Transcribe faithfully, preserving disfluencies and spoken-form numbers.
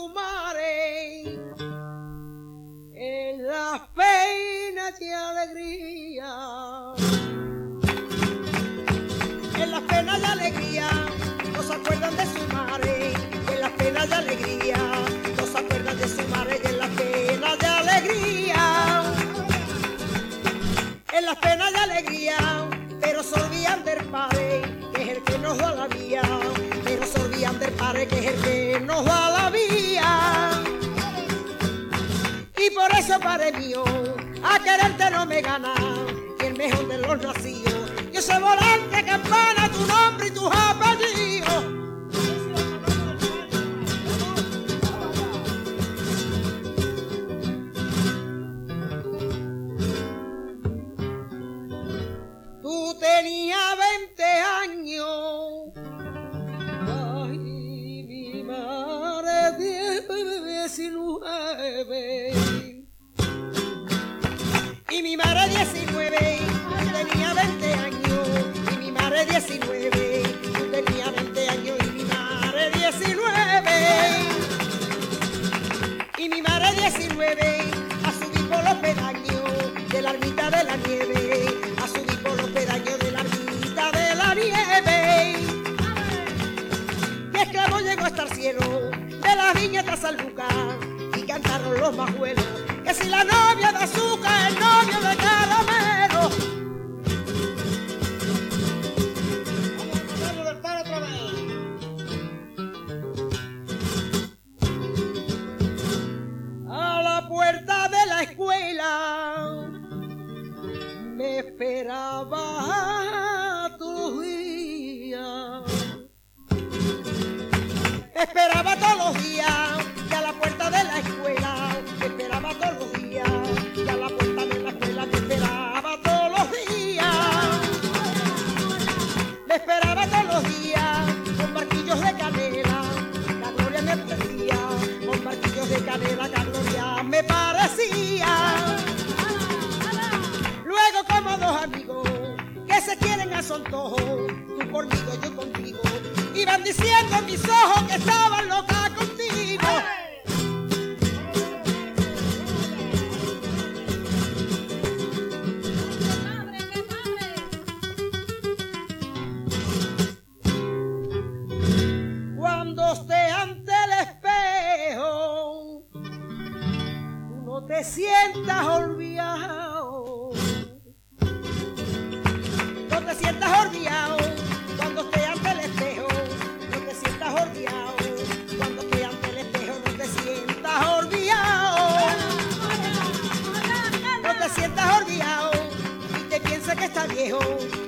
su madre, en las penas y alegría, en las penas y alegría, no se acuerdan de su madre, en las penas y alegría, no se acuerdan de su madre, y en las penas y alegría, en las penas y alegría, pero se olvidan del padre, que es el que nos da la vía, pero se olvidan del padre, que es el que nos da la vía. Y por eso, padre mío, a quererte no me gana, y el mejor de los nacidos, yo soy volante, campana, tu nombre y tus apellidos. Tú tenías veinte años, ay, mi madre diecinueve, y mi madre diecinueve, tú tenías veinte años, y mi madre diecinueve, tú tenías veinte años, y mi madre diecinueve, y mi madre diecinueve, a subir por los pedaños de la ermita de la nieve, a subir por los pedaños de la ermita de la nieve. Y esclavo llegó hasta el cielo de las viñetas San Lucas, y cantaron los majuelos, que si la novia de azúcar, el novio de caramelo. Vamos a del paro otra vez. A la puerta de la escuela me esperaba todos los días, me esperaba todos los días, y a la puerta de la escuela me esperaba todos los días, y a la puerta de la escuela me esperaba todos los días, me esperaba todos los días, con martillos de canela, la gloria me parecía, con martillos de canela, la gloria me parecía. Luego, como dos amigos que se quieren a su antojo, tú conmigo, yo contigo, iban diciendo en mis ojos que estaban locas contigo. Cuando esté ante el espejo, tú no te sientas olvidado, no te sientas olvidado, cuando esté ante el espejo, no te sientas olvidado, cuando esté ante el espejo, no te sientas olvidado, no te sientas olvidado, y te pienses que estás viejo,